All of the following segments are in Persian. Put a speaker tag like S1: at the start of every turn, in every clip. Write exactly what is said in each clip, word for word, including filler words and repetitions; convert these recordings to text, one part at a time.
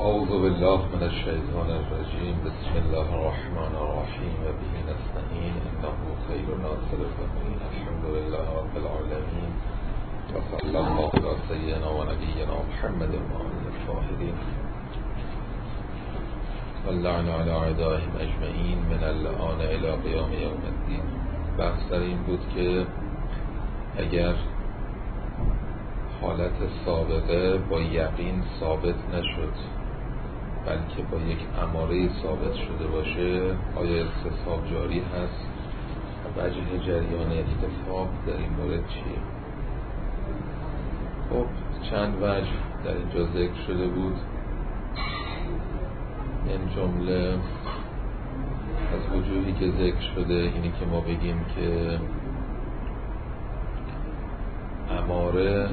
S1: اعوذ بالله من الشیطان الرجیم. بسم الله الرحمن الرحیم و به نستعین انه خیر ناصر الامین. الحمد لله رب العالمین و صلی الله علی سیدنا و نبینا محمد و آله الطاهرین و اللعن علی اعدائهم اجمعین من الآن الی قیام یوم الدین. بحث در این بود که اگر حالت سابقه با یقین ثابت نشد بلکه با یک اماره ثابت شده باشه، آیا استصحاب جاری هست؟ وجه جریان استصحاب در این مورد چیه؟ خب چند وجه در اینجا ذکر شده بود. این جمله از وجوهی که ذکر شده اینی که ما بگیم که اماره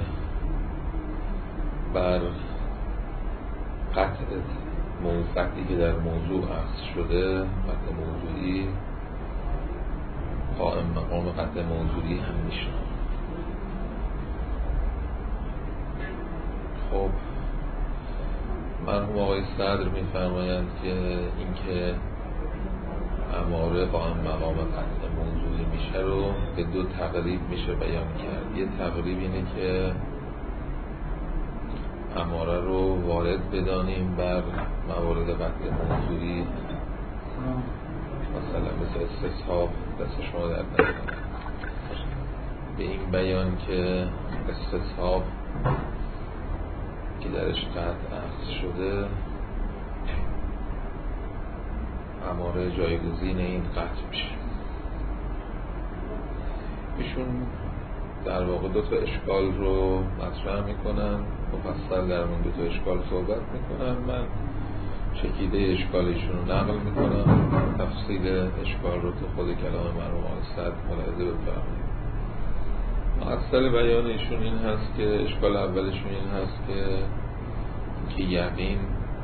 S1: بر قطع موضوعی که در موضوع اخذ شده، قطع موضوعی قائم مقام قطع موضوعی هم میشه. خب مرحوم آقای صدر میفرمایند که اینکه اماره قائم مقام قطع موضوعی میشه رو به دو تقریب میشه بیان کرد. یه تقریب اینه که اماره رو وارد بدانیم بر موارد قطع موضوعی، مثلا مثل استصحاب دست شما در نکنه، به این بیان که استصحاب که درش قطع اخذ شده اماره جایگزین این قطع میشه. ایشون در واقع دو تا اشکال رو مطرح میکنن، مفصل در مورد دو تا اشکال صحبت میکنن. من چکیده اشکالشون رو نقل میکنم، تفصیل اشکال رو تو خود کلام مرحوم آقای صدر ملاحظه بفرمایید. مؤثر بیان ایشون این هست که اشکال اولشون این هست که که یقین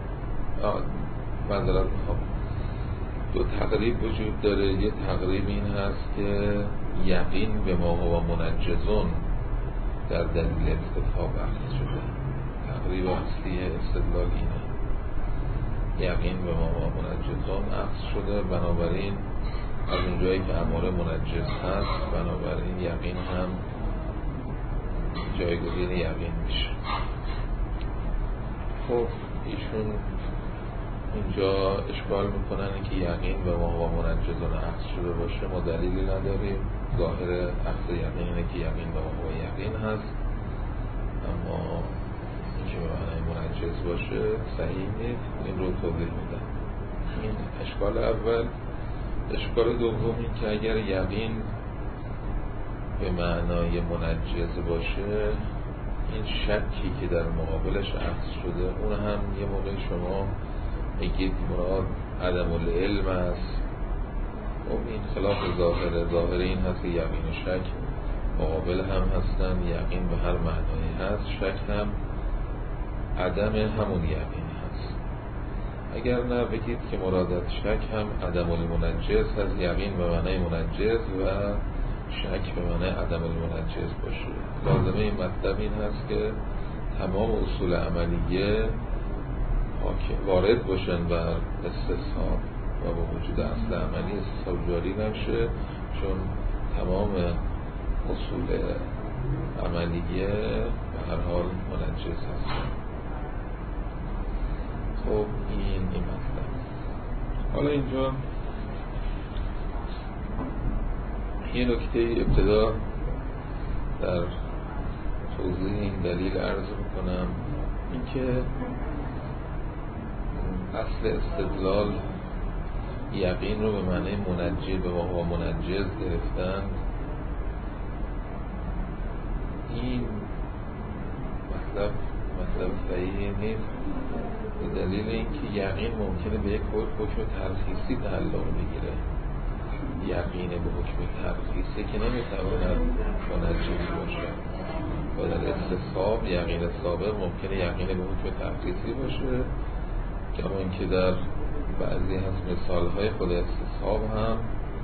S1: معذرت میخوام دو تقریب وجود داره. یه تقریب این هست که یقین به ما هو منجزون در دلیل استصحاب اخذ شده. تقریب اصلی استدلال اینه، یقین به ما هو منجزون اخذ شده، بنابراین از اونجایی که اماره منجز هست بنابراین یقین هم جایگزین یقین میشه. خب ایشون اینجا اشکال میکنن که یقین به ما هو منجزون اخذ شده باشه، ما دلیلی نداریم. ظاهر اخذ یقین اینه که یقین به ما هو یقین هست، اما اینکه به معنی منجز باشه صحیح نیست. این رو توضیح میدم. این اشکال اول. اشکال دوم این که اگر یقین به معنای منجز باشه، این شکی که در مقابلش اخذ شده اون هم یه موقع شما بگید مراد عدم العلم است. خب این خلاف ظاهره. ظاهر این هست که یقین و شک مقابل هم هستن، یقین به هر معنایی هست، شک هم عدم همون یقین هست. اگر نه بگید که مراد از شک هم عدم المنجز هست، یقین به معنای منجز و شک به معنای عدم المنجز باشه. لازمه این مطلب این هست که تمام اصول عملیه وارد باشن بر استصحاب و با وجود اصل عملی استصحاب جاری نشه، چون تمام اصول عملیه به هر حال منجز هست. خب این این مطلب. حالا اینجا یه نکته ابتدا در توضیح این دلیل عرض میکنم، اینکه اصل استدلال یقین رو به معنی منجز به ما و منجز گرفتن. این مطلب مطلب صحیحی نیست، به دلیل اینکه یقین ممکنه به یک حکم ترخیصی تعلق بگیره. یقین به حکم ترخیصی که نمیتواند منجز باشه. و در استصحاب یقین سابق ممکنه یقین به حکم ترخیصی باشه، کما اینکه در بعضی از مثالهای خود استصحاب هم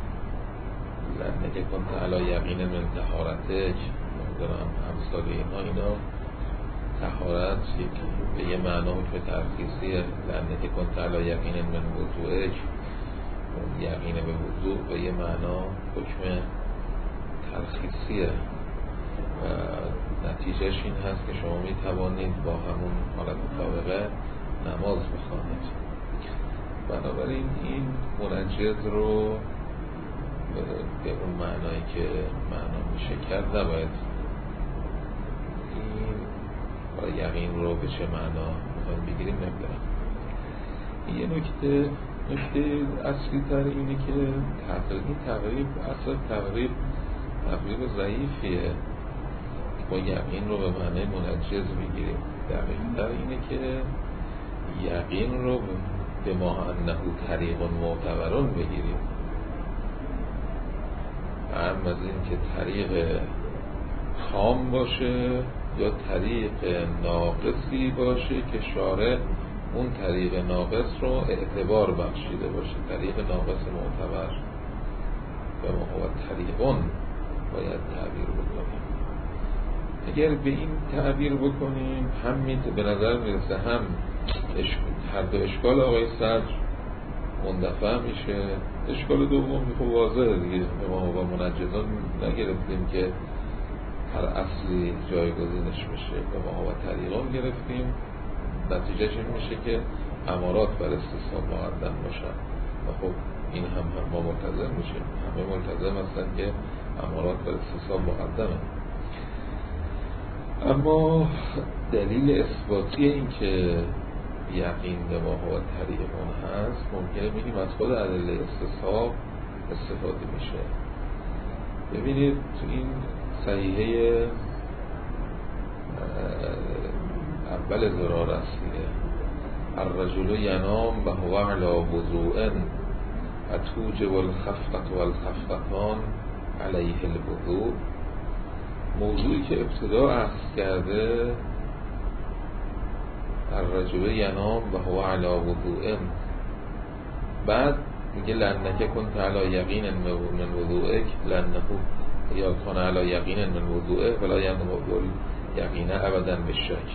S1: لعنه کنت علی یقین من طهارتک، نمیدونم امثال اینا اینا طهارت یک به یه معنا حکم ترخیصیه، لعنه کنت علی یقین من وضوئک، یقین به وضوع به یه معنا حکم ترخیصیه و نتیجهش این هست که شما می توانید با همون حالت سابقه نماز بخوانید. بنابراین این منجز رو به اون معنایی که معنا میشه کرد نباید این یقین رو به چه معنا میخوایم بگیریم نمیدونم. یه نکته نکته اصلی تر اینه که تقریب تقریب اصلا تقریب تقریب ضعیفیه. ما یقین رو به معنی منجز بگیریم. دقیق تر اینه که یقین رو به ما انه طریق معتبرون بگیریم، هم از این که طریق تام باشه یا طریق ناقصی باشه که شارع اون طریق ناقص رو اعتبار بخشیده باشه. طریق ناقص معتبر به ما هو طریقون باید تعبیر بکنیم. اگر به این تعبیر بکنیم همین به نظر میرسه هم هر دو اشکال آقای صدر مندفع میشه. اشکال دوم که خب واضحه دیگه، ما با منجزان نگرفتیم که هر اصلی جایگزینش میشه، به ما با طریقان گرفتیم. نتیجهش این میشه که امارات بر استصحاب مقدم باشن و خب این هم, هم ما ملتزم میشه، همه ملتزم هستن که امارات بر استصحاب مقدمه. اما دلیل اثباتی این که یقین به ما هو طریقون هست ممکنه بگیم از خود ادله استصحاب استفاده میشه. ببینید تو این صحیحه اول ضرار اصلیه، الرجل ینام و هو علی وضوء اتوجب الخفقة والخفقتان علیه الوضوء. موضوعی که ابتدا عکس کرده الرجل ینام و هو علی وضوء، بعد میگه لنکه کنت علی یقین من وضوئک لنه یا کن علی یقین من وضوئه ولا ینقض یقینه ابدا بالشک.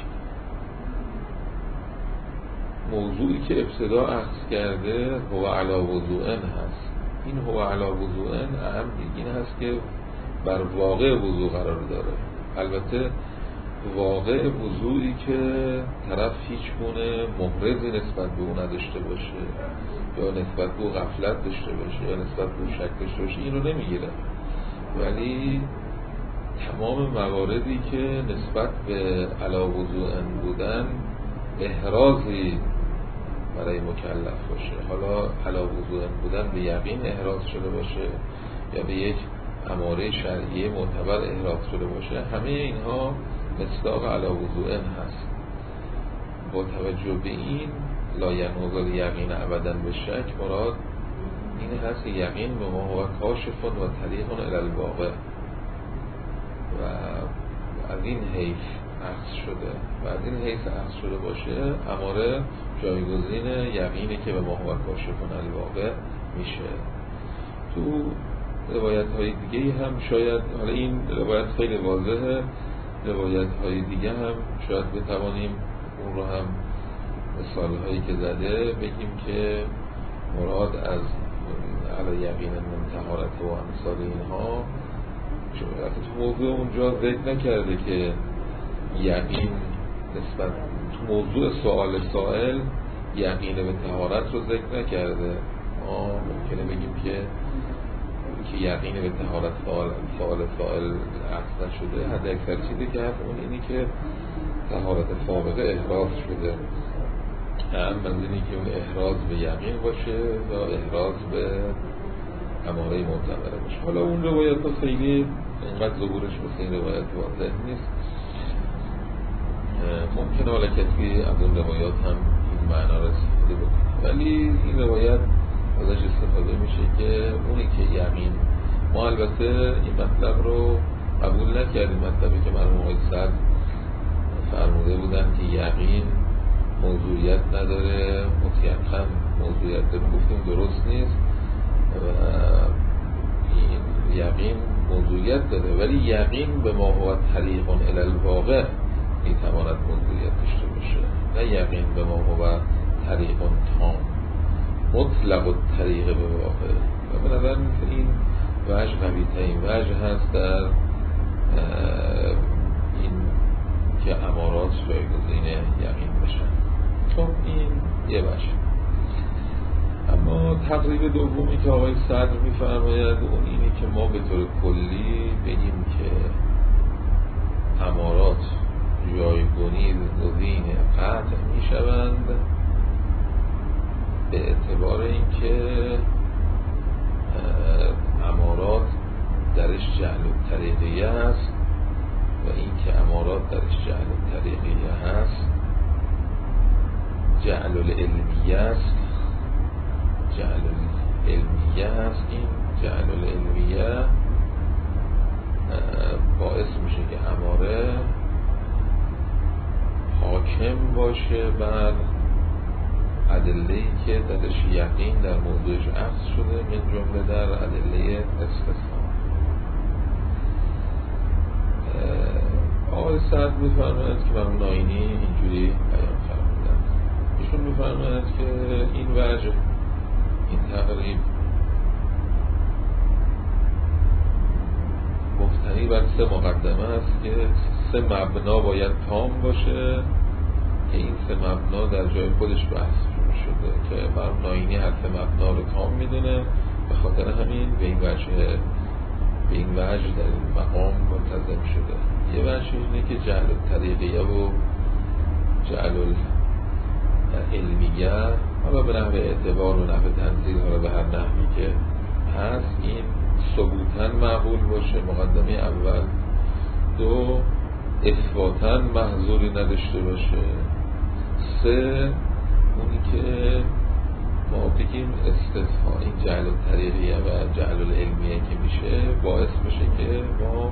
S1: موضوعی که ابتدا عکس کرده هو علی وضوء هست. این هو علی وضوء اهم این هست که بر واقع وضوع قرار داره. البته واقع وضوعی که طرف هیچ گونه محرزی نسبت به اون نداشته باشه یا نسبت به غفلت داشته باشه یا نسبت به شک داشته باشه این رو نمیگیره، ولی تمام مواردی که نسبت به علا وضوء بودن احرازی برای مکلف باشه، حالا علا وضوء بودن به یقین احراز شده باشه یا به یک اماره شرعیه معتبر احراز شده باشه، همه اینها مصداق علی وضوء هست. با توجه به این لا ینقض یقین ابدا به شک مراد این هست که یقین به ما هو کاشف و طریق الی الواقع و از این حیث عکس شده و از این حیث عکس شده باشه اماره جایگزین یقینی که به ما هو کاشف الی الواقع میشه. تو روایت های دیگه هم شاید، حالا این روایت خیلی واضحه، روایت های دیگه هم شاید بتوانیم اون رو هم مثال هایی که زده بگیم که مراد از علی یقین من طهارت و امثال اینها. تو موضوع اونجا ذکر نکرده که یقین نسبت تو موضوع سوال سائل یقین به طهارت رو ذکر نکرده. ما ممکنه بگیم که که یقین به طهارت سوال سائل عکس نشده، حد اکثر چیزی که هست اون اینی که طهارت فارغه احراز شده، هم از اینی که اون احراز به یقین باشه یا احراز به اماره معتبره باشه. حالا اون روایت ها خیلی اینقدر ظهورش مثل این روایت واضح نیست، ممکنه حالا کسی از اون روایات هم این معنا رو استفاده بکنه، ولی این روایت ازش استفاده میشه که اونی که یقین، ما البته این مطلب رو قبول نکردیم، مطلبی که مرحوم آقای صدر فرموده بودن که یقین موضوعیت نداره، مطلقاً موضوعیت داره، گفتیم درست نیست و این یقین موضوعیت داره، ولی یقین به ما هو طریق الی الواقع میتواند موضوعیت داشته باشه، نه یقین به ما هو طریق تام مطلق الطریق به واقع. و به نظر میاد این وجه قوی ترین وجه هست در این که امارات جایگزین یقین بشن. خب این یه وجه. اما تقریب دومی که آقای صدر میفرماید اون اینه که ما به طور کلی بگیم که امارات جایگزین قطع میشوند به اعتبار اینکه امارات درش جعل الطریقیه هست و اینکه امارات درش جعل الطریقیه هست جعل العلمیه است. جعل العلمیه هست. این جعل العلمیه باعث میشه که اماره حاکم باشه بر ادله‌ای که درش یقین در موضوعش عکس شده، من جمله در ادله استثناء. آقای صدر میفرماید که مرحوم ناینی اینجوری بیان فرمودند. ایشون میفرماید که این وجه، این تقریب مبتنی بر سه مقدمه است که سه مبنا باید تام باشه که این سه مبنا در جای خودش بحث شده که مرحوم ناینی هر سه مبنا رو تام میدونه. به خاطر همین به این وجه به این وجه در این مقام ملتزم شده. یه وجه اینه که جعل الطریقیه و جعل العلمیه حالا به نحو اعتبار و نحو تنزیل، حالا به هر نحوی که هست، این ثبوتاً معقول باشه، مقدمه اول. دو، اثباتاً محظوری نداشته باشه. سه، اونی که ما بگیم استثناء این جعل الطریقیه و جعل العلمیه که میشه باعث بشه که ما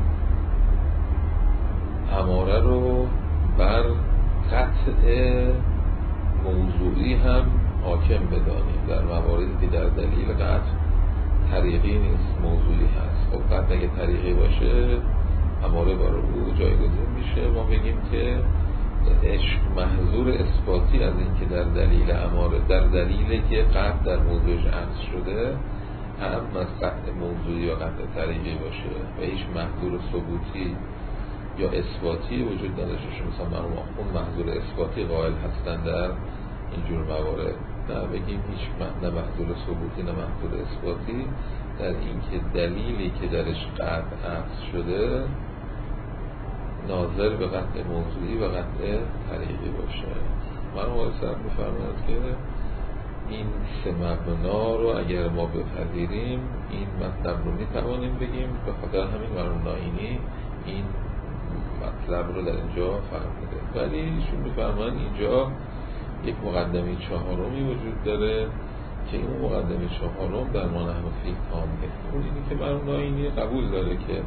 S1: اماره رو بر قطع موضوعی هم حاکم بدانیم در مواردی که در دلیل قطع طریقی نیست، موضوعی هست. خب قطع اگه طریقی باشه اماره بر او جایگزین میشه. ما بگیم که عشق محظور اثباتی از این که در دلیل اماره، در دلیل که قطع در موضوعش عکس شده، هم از قطع موضوعی یا قطع طریقی باشه و هیچ محظور ثبوتی یا اثباتی وجود نداشته. مثلا مرحوم اون محظور اثباتی قائل هستن در اینجور موارد، نه بگیم هیچ نه محظور ثبوتی نه محظور اثباتی، در اینکه دلیلی که درش قطع عکس شده ناظر به قطع موضوعی و قطع طریقی باشه. مرحوم صاحب می‌فرماید که این سه مبنا رو اگر ما بپذیریم این مطلب رو میتوانیم بگیم. به خاطر همین مرحوم ناینی این مطلب رو در اینجا فرموده. ولی ایشون می‌فرمایند اینجا یک مقدمه چهارمی وجود داره که این مقدمه چهارم در ما نحو فیه تام نیست. اون اینه که مرحوم ناینی قبول داره که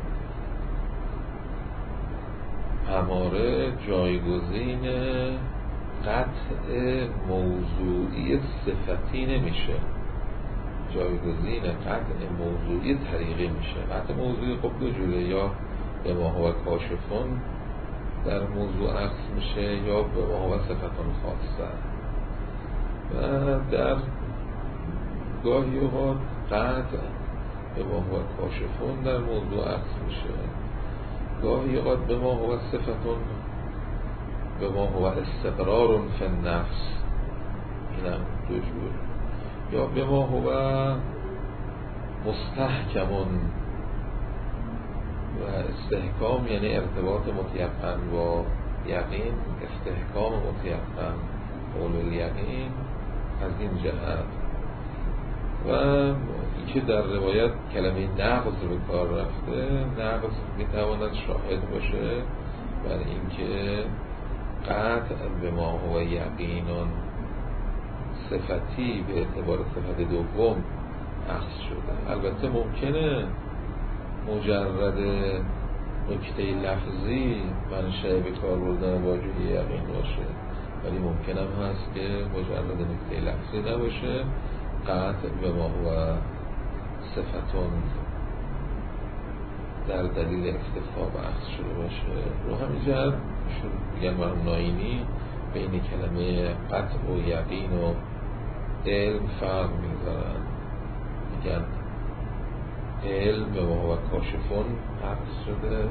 S1: اماره جایگزین قطع موضوعی صفتی نمیشه، جایگزین قطع موضوعی طریقی میشه. قطع موضوعی خب دو جوره، یا به ما هو کاشفون در موضوع عکس میشه یا به ما هو صفتون خاصه. و در گاهی اوقات قطع به ما هو کاشفون در موضوع عکس میشه، گاهی اوقات به ما هو صفتون به ما هو استقرار فی النفس، اینم دو جور. یا به ما هو مستحکمون و استحکام یعنی ارتباط متیقن با یقین، استحکام متیقن قول الیقین از این جهت. و اینکه در روایت کلمه نقض به کار رفته، نقض میتواند شاهد باشه بر اینکه قطع به ما هو یقینون صفتی به اعتبار صفت دوم عکس شده. البته ممکنه مجرد نکته لفظی منشأ به کار بردن واژه یقین باشه، ولی ممکن هم هست که مجرد نکته لفظی نباشه، قطع به ما هو صفتون در دلیل اکتفا بحث شده باشه. رو همین جهت میگن مرحوم ناینی بین کلمه قطع و یقین و علم فرق میذارن، میگن علم به ما و کاشفون عقص شده،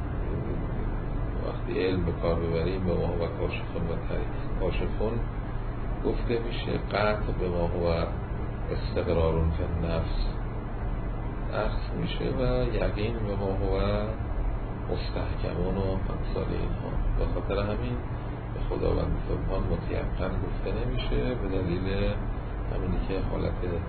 S1: وقتی علم به کار ببریم به ما و کاشفون و کاشفون گفته میشه، قطع به ما و استقرارون فی نفس عقص میشه و یقین به ما و مستحکمون و امثال اینها. به خاطر همین به خداوند سبحان متیقن گفته نمیشه، به دلیل همینی که حالت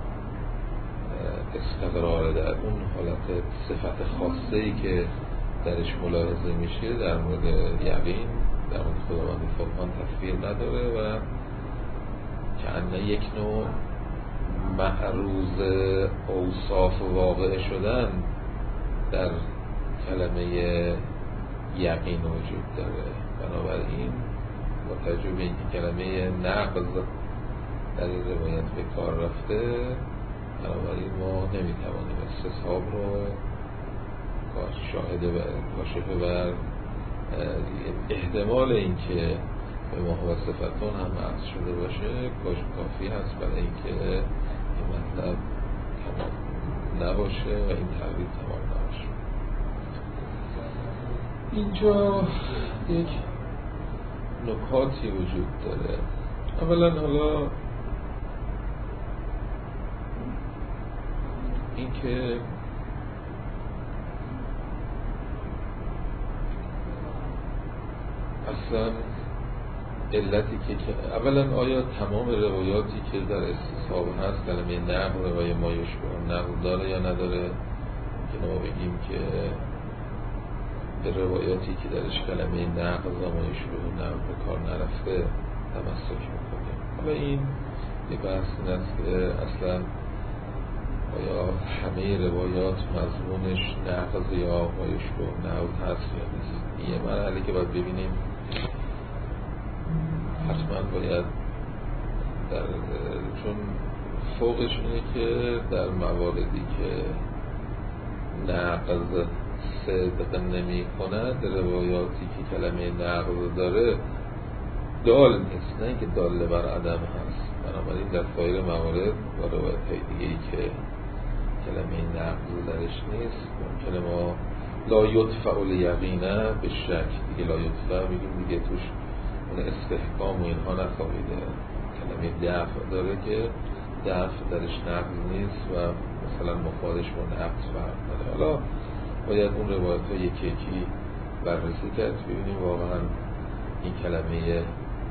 S1: استقرار در اون حالت صفت خاصه‌ای که درش ملاحظه میشه در مورد یقین در مورد خداوند سبحان تصویر نداره و که یک نوع معروض اوصاف واقع شدن در کلمه یقین وجود داره. بنابراین با توجه به اینکه کلمه نقض در این روایت به کار رفته، بنابراین ما نمیتوانیم استصحاب رو شاهد و کاشفه بر احتمال اینکه به ما و صفتون هم عرض شده باشه کافی هست برای اینکه این مطلب تمام نباشه و این تعبیر تمام نباشه. اینجا یک نکاتی وجود داره. اولا حالا اینکه اصلا علتی که اولا آیا تمام روایاتی که در استصحاب هست کلمه نقض و ما یشبه نقض داره یا نداره؟ که ما بگیم که به روایاتی که درش کلمه نقض و ما یشبه نقض به کار نرفته تمسک میکنیم. حالا این یک بحث این است که اصلا آیا همه روایات مضمونش نقض یا ما یشبه نقض هست یا نیست؟ این یه مرحله که باید ببینیم. حتما باید در چون فوقش اینه که در مواردی که نقض صدق نمی کند روایاتی که کلمه نقض داره دال نیست، نه اینکه دال بر عدم هست. بنابراین در سایر موارد و روایت های دیگه ای که کلمه نقض درش نیست ممکنه ما لا یدفع الیقینه به شک دیگه لا یدفع بگیم دیگه توش اون استحکام و اینها نخواهیده. کلمه دفع داره که دفع درش نقض نیست و مثلا مفادش با نقض فرق داره. حالا باید اون روایت ها یکی یکی بررسی کرد ببینیم واقعا این کلمه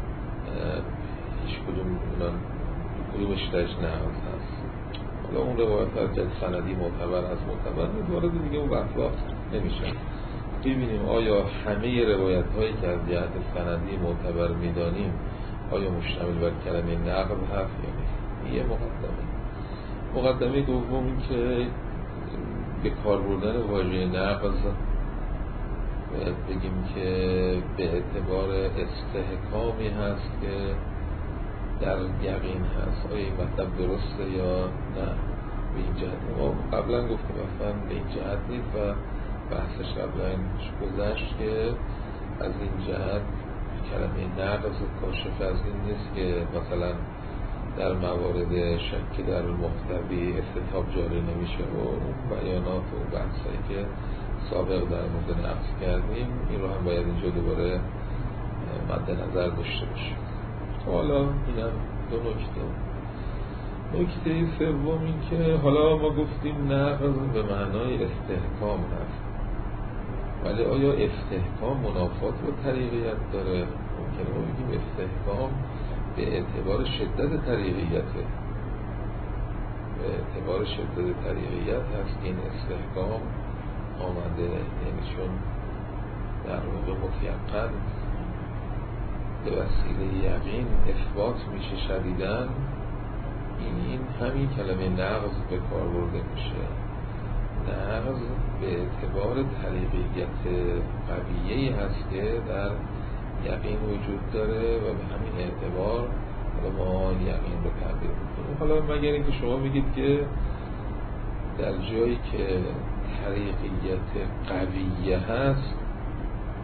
S1: هیچ کدوم کدومش درش نقض هست. حالا اون روایت ها که سندی معتبر از معتبر نیست وارد دیگه اون بحثا نمیشه. ببینیم آیا همه روایت هایی که از جهت سندی معتبر میدانیم آیا مشتمل بر کلمه نقض هست یا نیست. یه مقدمه. مقدمه دوم این که به کار بردن واژه نقض باید بگیم که به اعتبار استحکامی هست که در یقین هست. آیا این مطلب درسته یا نه؟ به این جهت ما قبلا گفتیم اصلا به این جهت نیست و بحثش قبلا گذشت که از این جهت کلمه نقض کاشف از این نیست که مثلا در موارد شک در محتوی استتاب جاری نمیشه و اون بیانات و بحثایی که سابق در مورد نقض کردیم این رو هم باید اینجا دوباره مد نظر داشته باشیم. حالا اینم دو نکته. نکته سوم این که حالا ما گفتیم نقض به معنای استحکام هست، ولی آیا استحکام منافات با طریقیت داره؟ ممکنه ما بگیم استحکام به اعتبار شدت طریقیته، به اعتبار شدت طریقیت هست این استحکام آمده، یعنی چون در واقع متیقن به وسیله یقین اثبات میشه شدیدن، این همین کلمه نقض به کار برده میشه. نقض به اعتبار طریقیت قویه‌ای هست که در یقین وجود داره و به همین اعتبار ما یقین رو تعبیر میکنیم. حالا مگر اینکه شما بگید که در جایی که طریقیت قویه هست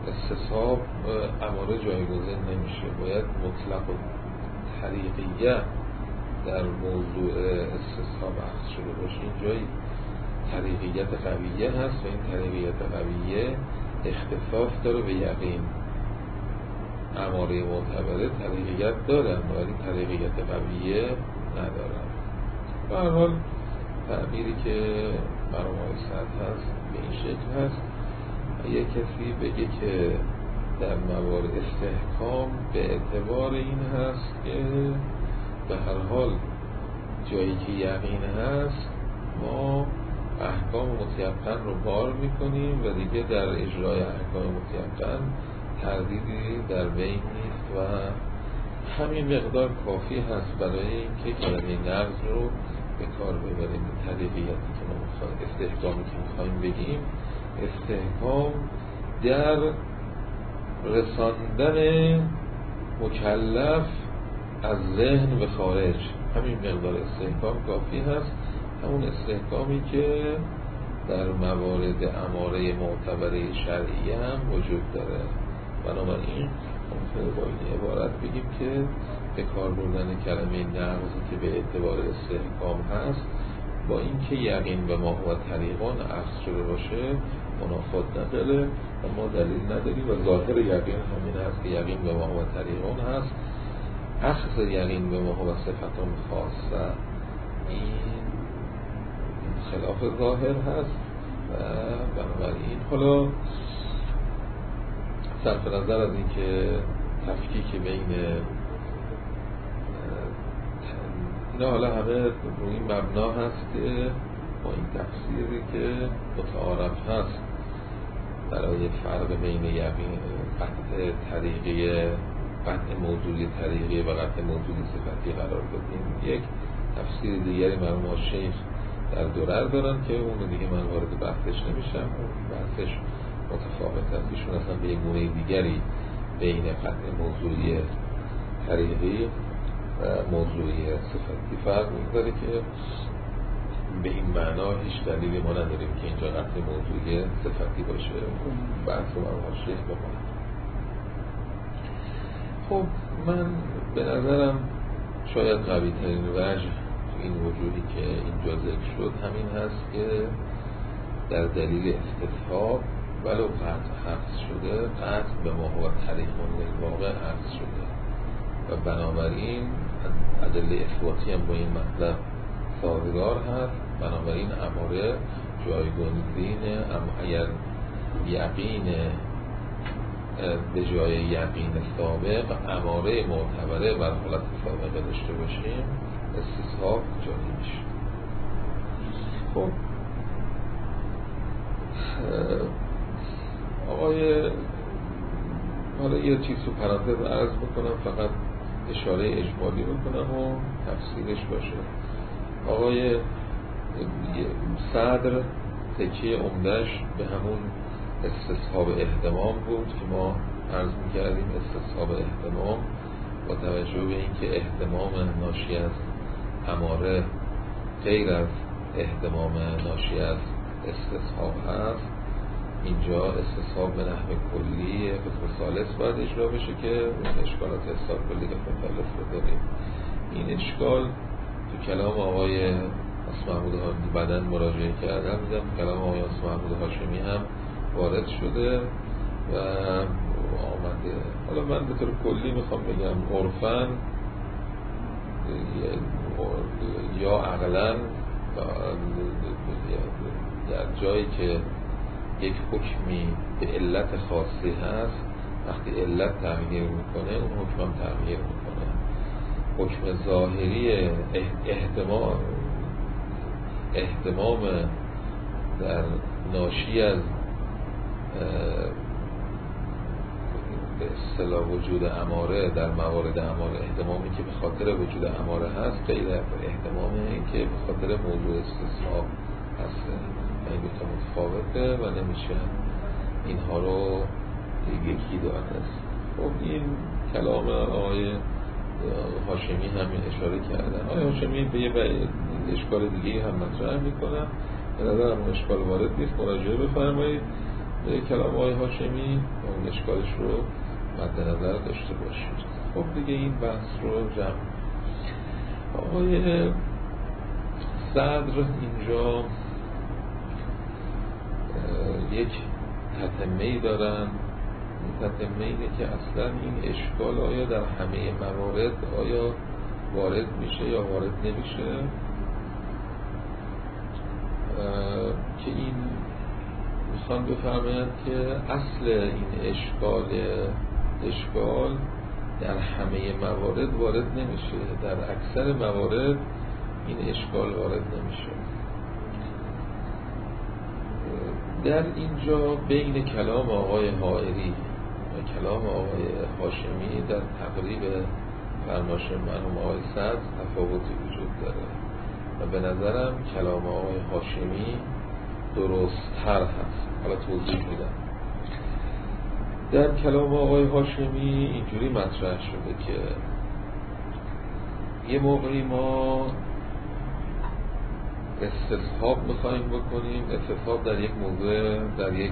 S1: استصحاب اماره جایگزین نمیشه، باید مطلق و طریقیه در موضوع استصحاب اخذ شده باشه. اینجای طریقیت قویه هست و این طریقیت قویه اختصاص داره به یقین. اماره معتبره طریقیت دارن ولی طریقیت قویه ندارن. به هر حال تعبیری که برای سطح هست به این شکل هست. یه کسی بگه که در موارد استحکام به اعتبار این هست که به هر حال جایی که یقین هست ما احکام متیقن رو بار میکنیم و دیگه در اجرای احکام متیقن تردیدی در بین نیست و همین مقدار کافی هست برای اینکه کلمه نقض رو به کار ببریم. طریقیتی که ما میخوایم، استحکامی که میخوایم بگیم، استحکام در رساندن مکلف از ذهن به خارج، همین مقدار استحکام کافی هست. همون استحکامی که در موارد اماره معتبره شرعی هم وجود داره. بنابراین ممکنه با این عبارت بگیم که به کار بردن کلمه نقضی که به اعتبار استحکام هست با اینکه یقین به ما هو طریقان اخذ شده باشه منافات نداره و ما دلیل نداریم و ظاهر یقین همین هست که یقین به ما هو طریقان هست. اخذ یقین به ما هو صفتان خاصه این خلاف ظاهر هست و بنابراین حالا صرف نظر از این که تفکیک بین اینا حالا همه روی این مبنا هست که با این تفسیری که متعارف هست برای فرق بین یقین قطع طریقی قطع موضوعی طریقی و قطع موضوعی صفتی قرار بدیم. یک تفسیر دیگری مرحوم شیخ در درر دارن که اون دیگه من وارد بحثش نمیشم، بحثش متفاوت است. ایشون اصلا به یک گونه دیگری بین قطع موضوعی طریقی و موضوعی صفتی فرق می‌ذاره که به این معنا هیچ دلیلی ما نداریم که اینجا قطع موضوعی صفتی باشه. اون بحث مرحوم شیخ بکنم. خب من به نظرم شاید قوی ترین وجه این وجودی که اینجا ذکر شد همین هست که در دلیل استصحاب ولو قطع حفظ شده قطع به ما هو طریق واقع حفظ شده و بنابراین ادله اثباتی هم با این مطلب سازگار هست. بنابراین اماره جایگزین اگر یقین به جای یقین سابق اماره معتبره بر حالت سابقه داشته باشیم استصحاب جاری میشه. خب آقای حالا یه چیز رو پرانتز عرض بکنم، فقط اشاره اجمالی بکنم و تفسیرش باشه. آقای صدر تکیه عمدش به همون استصحاب اهتمام بود که ما عرض میکردیم. استصحاب اهتمام با توجه به اینکه اهتمام ناشی از اماره غیر از اهتمام ناشی از استصحاب هست، اینجا استصحاب به نحو کلی قسم ثالث باید اجرا بشه که اون اشکالات حساب کلی قسم ثالث رو داریم. این اشکال تو کلام آقای آصف محمود بدن مراجعه کردم، دیدم کلام آقای آصف محمود هاشمی هم وارد شده و آمده. حالا من به طور کلی میخوام بگم عرفاً یا عقلاً در جایی که یک حکمی به علت خاصی هست، وقتی علت تغییر میکنه اون حکم هم تغییر میکنه. حکم ظاهری احتمام احتمام در ناشی از به اصطلاح وجود اماره در موارد اماره، احتمامی که به خاطر وجود اماره هست غیر احتمامی که به خاطر موضوع استصحاب هست. این دو تا متفاوته و نمیشه اینها رو یکی دانست. خب این کلام آقای هاشمی همین اشاره کردن. آقای هاشمی به یه اشکال دیگه هم مطرح میکنن، به نظرم اشکال وارد نیست، مراجعه بفرمایید. کلام آقای هاشمی اون اشکالش رو مد نظر داشته باشید. خب دیگه این بحث رو جمع. آقای صدر اینجا یک تتمه‌ای دارن. این تتمه اینه که اصلا این اشکال آیا در همه موارد آیا وارد میشه یا وارد نمیشه، که این میخوان بفرمایند که اصل این اشکال اشکال در همه موارد وارد نمیشه، در اکثر موارد این اشکال وارد نمیشه. در اینجا بین کلام آقای حائری و کلام آقای هاشمی در تقریب فرمایش مرحوم آقای صدر تفاوتی وجود داره و به نظرم کلام آقای هاشمی درست تر هست. حالا توضیح میدم. در کلام آقای هاشمی اینجوری مطرح شده که یه موقعی ما استصحاب میخواییم بکنیم. استصحاب در یک موضوع، در یک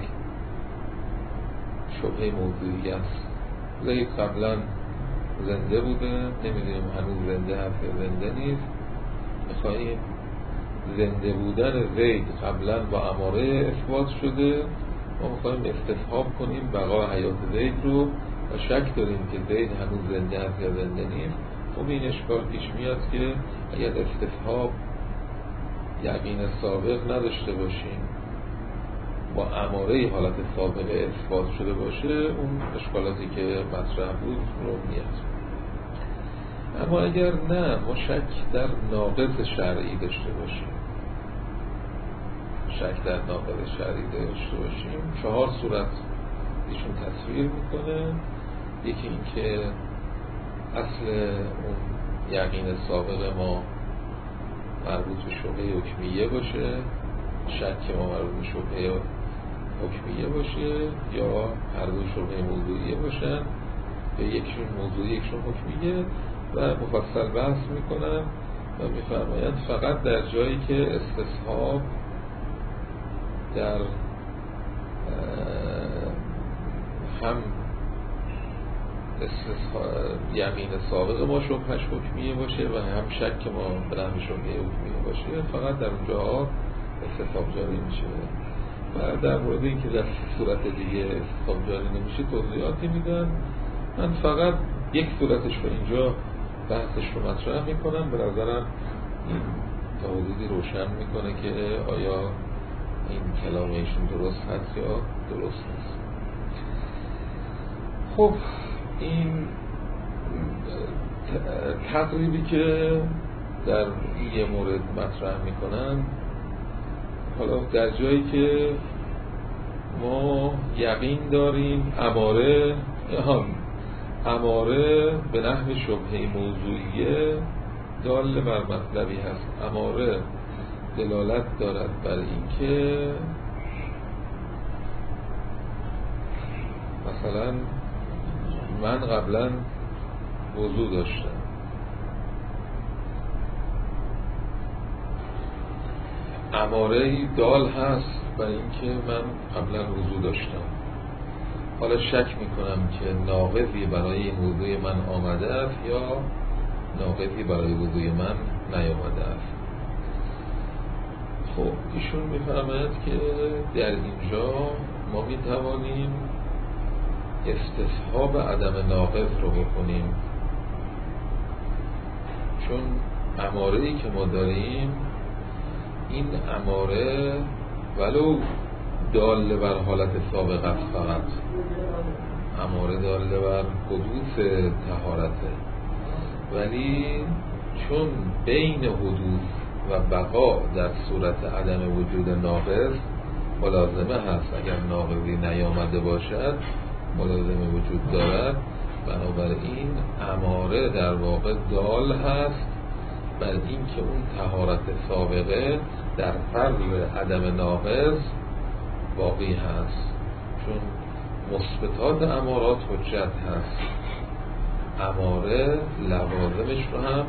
S1: شبهه موضوعی است. زید قبلا زنده بوده، نمیدونیم هنوز زنده هست یا زنده نیست. میخواییم زنده بودن زید قبلا با اماره اثبات شده، ما میخواییم استصحاب کنیم بقا حیات زید رو و شک داریم که زید هنوز زنده هست یا زنده نیست. خب این اشکال پیش میاد که اگر استصحاب یقین سابق نداشته باشیم با اماره حالت سابقه اثبات شده باشه، اون اشکالاتی که مطرح بود رو میاد. اما اگر نه، ما شک در ناقض شرعی داشته باشیم شک در ناقض شرعی داشته باشیم چهار صورت ایشون تصویر میکنه. یکی این که اصل اون یقین سابق ما مربوط به شبهه حکمیه باشه، شک ما مربوط به شبهه حکمیه باشه، یا هر دو شبهه موضوعیه باشن، یا یکشون موضوعی یکشون حکمیه، و مفصل بحث میکنن و میفرمایند فقط در جایی که استصحاب در هم یقین سابق ما شبهش حکمیه باشه و هم شک ما به نحو شبهه حکمیه باشه، فقط در اونجاها استصحاب جاری میشه. و در مورد این که در صورت دیگه استصحاب جاری نمیشه توضیحاتی میدن. من فقط یک صورتش رو اینجا بحثش رو مطرح میکنم. به نظرم این تا حدودی روشن میکنه که آیا این کلام ایشون درست هست یا درست نیست. خب این تقریبی که در یه مورد مطرح میکنن، حالا در جایی که ما یقین داریم اماره هم اماره به نحو شبهه موضوعیه دال بر مطلبی هست. اماره دلالت دارد بر اینکه مثلا من قبلا وضو داشتم، اماره دال هست بر اینکه من قبلا وضو داشتم. حالا شک میکنم که ناقضی برای این وضوی من آمده است یا ناقضی برای وضوی من نیامده است. خب ایشون میفرماید که در اینجا ما میتوانیم استصحاب عدم ناقض رو بکنیم، چون اماره‌ای که ما داریم این اماره ولو داله بر حالت سابق است، فقط اماره داله بر حدوث طهارته، ولی چون بین حدوث و بقا در صورت عدم وجود ناقض ملازمه هست، اگر ناقضی نیامده باشد ملازمه وجود دارد، بنابراین اماره در واقع دال هست بر این که اون طهارت سابقه در فرض عدم ناقض باقی هست، چون مثبتات امارات حجت هست. اماره لوازمش رو هم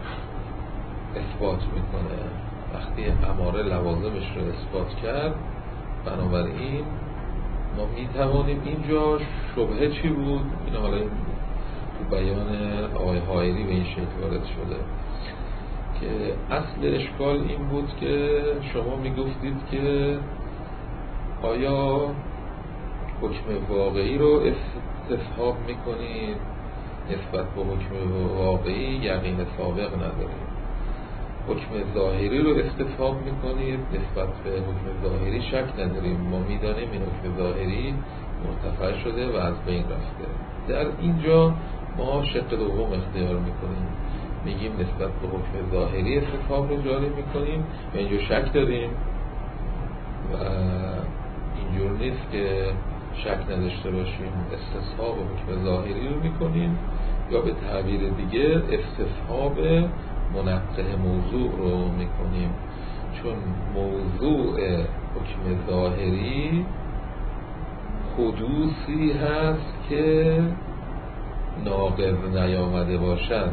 S1: اثبات میکنه. وقتی اماره لوازمش رو اثبات کرد، بنابراین ما می توانیم اینجا شبهه چی بود؟ این حالا تو بیان آقای حائری به این شکل وارد شده که اصل اشکال این بود که شما می گفتید که آیا حکم واقعی رو استصحاب می کنید نسبت به حکم واقعی یقین سابق ندارید، حکم ظاهری رو استصحاب می کنید نسبت به حکم ظاهری شک نداریم، ما می دانیم این حکم ظاهری مرتفع شده و از بین رفته. در اینجا ما شق دوم اختیار می کنیم، میگیم نسبت به حکم ظاهری استصحاب رو جاری می کنیم و اینجا شک داریم و اینجور نیست که شک نداشته باشیم، استصحاب حکم ظاهری رو میکنیم یا به تعبیر دیگه استصحاب منقح موضوع رو میکنیم، چون موضوع حکم ظاهری حدوثی هست که ناقض نیامده باشد،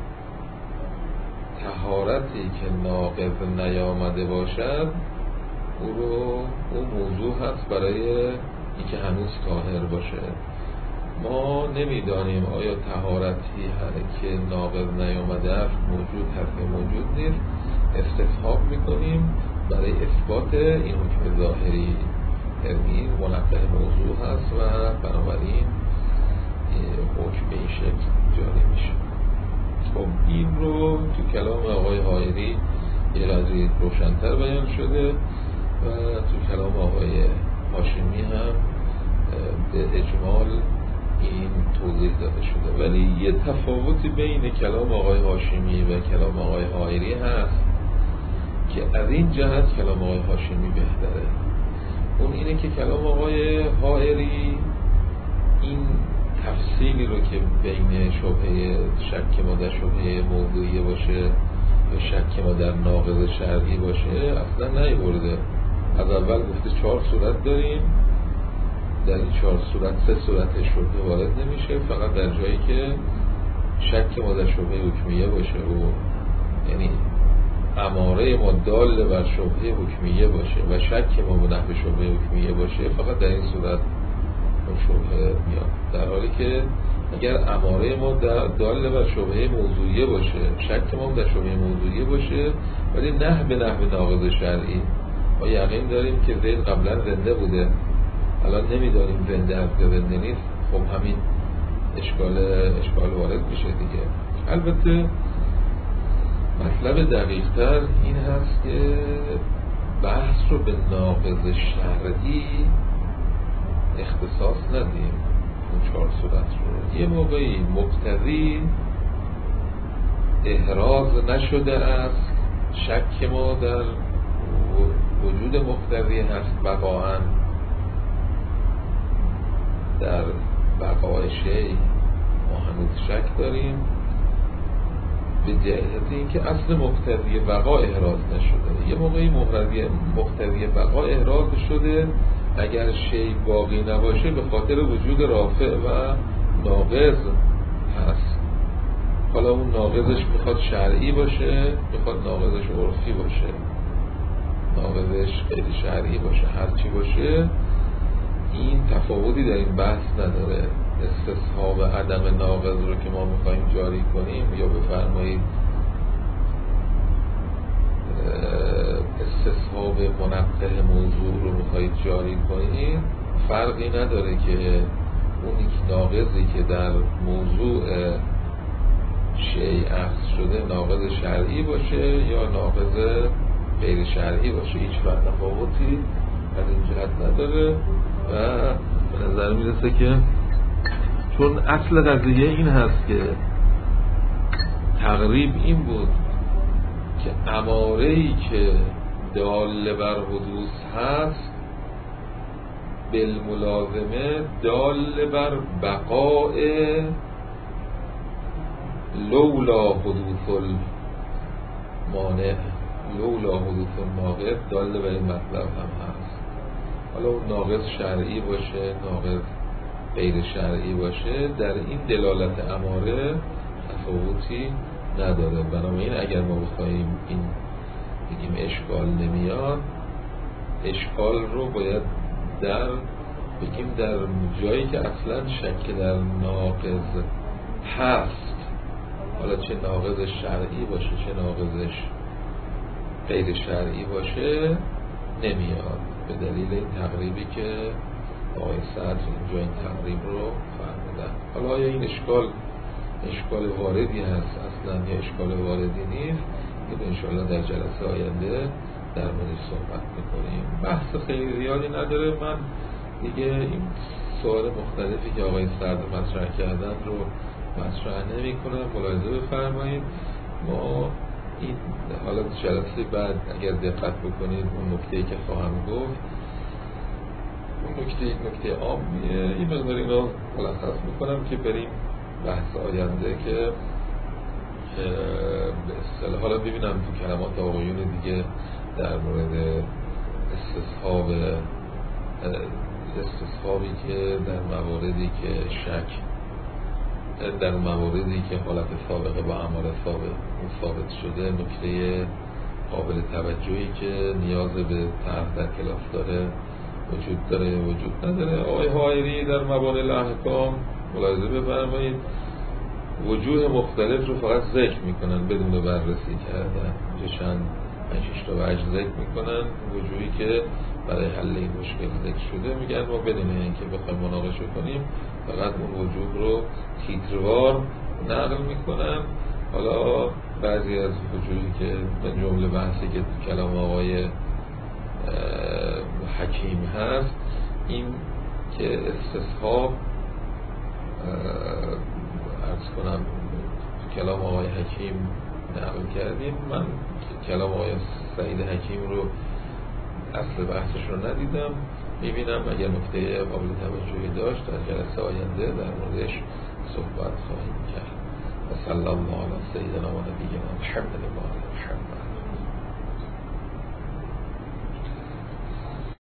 S1: طهارتی که ناقض نیامده باشد او رو او موضوع هست برای اینکه هنوز طاهر باشه. ما نمیدانیم آیا طهارتی هست که ناقض نیامده است موجود هست یا موجود نیست، استصحاب میکنیم برای اثبات این حکم ظاهری، این منقح موضوع هست و بنابراین حکم به این شکل جاری میشه. خب این رو تو کلام آقای حائری یه قدری روشن‌تر بیان شده و تو کلام آقای هاشمی هم به اجمال این توضیح داده شده، ولی یه تفاوتی بین کلام آقای هاشمی و کلام آقای حائری هست که از این جهت کلام آقای هاشمی بهتره. اون اینه که کلام آقای حائری این تفصیلی رو که بین شبهه شک ما در شبهه موضوعی باشه و شک ما در ناقض شرعی باشه اصلا نیورده. از اول گفته چهار صورت داریم، در این چهار صورت سه صورت شبهه وارد نمیشه، فقط در جایی که شک ما در شبهه حکمیه باشه و یعنی اماره ما دال بر شبهه حکمیه باشه و شک ما به نحو شبهه حکمیه باشه، فقط در این صورت شبهه میاد. در حالی که اگر اماره ما دال بر شبهه موضوعیه باشه، شک ما در شبهه موضوعیه باشه ولی نه به نحو ناقض شرعی، ما یقین داریم که زید قبلا زنده بوده، الان نمیدانیم زنده هست یا زنده نیست، خب همین اشکال اشکال وارد میشه دیگه. البته مطلب دقیق‌تر این هست که بحث رو به ناقض شرعی اختصاص ندیم، اون چهار صورت رو یه موقعی مقتضی احراز نشده است، شک ما در وجود مقتضی هست، بقاهن در بقای شی ما هنوز شک داریم به جهت اینکه اصل مقتضی بقا احراز نشده. یه موقعی مقتضی بقا احراز شده اگر شی باقی نباشه به خاطر وجود رافع و ناقض هست، حالا اون ناقضش میخواد شرعی باشه، میخواد ناقضش عرفی باشه، ناقضش غیر شرعی باشه، هرچی باشه این تفاوتی در این بحث نداره. استصحاب عدم ناقض رو که ما میخواییم جاری کنیم یا بفرمایید استصحاب منقح موضوع رو میخوایید جاری کنید، فرقی نداره که اون ناقضی که در موضوع شیء اخذ شده ناقض شرعی باشه یا ناقض غیر شرعی باشه، هیچ فرق تفاوتی از این جهت نداره و به نظر میرسه که چون اصل قضیه این هست که تقریب این بود که اماره‌ای که دال بر حدوث هست بالملازمه دال بر بقاء لولا حدوث المانع، لولا حدوث الناقض دال بر این مطلب هم هست. حالا اون ناقض شرعی باشه ناقض غیر شرعی باشه، در این دلالت اماره تفاوتی نداره. بنابراین اگر ما بخوایم این بگیم اشکال نمیاد، اشکال رو باید در بگیم در جایی که اصلا شک در ناقض هست، حالا چه ناقض شرعی باشه چه ناقضش غیر شرعی باشه نمیاد، به دلیل این تقریبی که آقای صدر اینجا این تقریب رو فرمودن. حالا آیا این اشکال اشکال واردی هست اصلا یا اشکال واردی نیست، این انشاءالله در جلسه آینده در موردش صحبت میکنیم. بحث خیلی زیادی نداره. من دیگه این سوال مختلفی که آقای صدر مطرح کردن رو مطرح نمی کنم، ملاحظه بفرمایید. ما این حالا جلسه بعد اگر دقت بکنید اون نکته‌ای که خواهم گفت، اون نکته نکته عامیه، این مقدار این رو ملخص میکنم که بریم بحث آینده که به اصطلاح حالا ببینم تو کلمات آقایون دیگه در مورد استصحاب استصحابی که در مواردی که شک در مواردی که حالت سابقه با اعمال ثابت شده نکته قابل توجهی که نیاز به طرح در کلاس داره وجود داره وجود نداره. آقای حائری در مبانی الاحکام ملاحظه بفرمایید وجوه مختلف رو فقط ذکر میکنن بدون بررسی کردن. اینجا چند پنج شش تا وجه ذکر میکنن، وجوهی که برای حل این مشکل ذکر شده، میگن ما بدون اینکه بخوایم مناقشه کنیم فقط اون وجوه رو تیتروار نقل میکنن. حالا بعضی از وجوهی که من جمله بحثی که تو کلام آقای حکیم هست این که استصحاب عرض کنم تو کلام آقای حکیم نقل کردیم، من کلام آقای سعید حکیم رو اصل بحثش رو ندیدم، میبینم اگر نکته قابل توجهی داشت در جلسه آینده در موردش صحبت خواهیم کرد. و صلی الله علی سیدنا و نبینا محمد و آل محمد.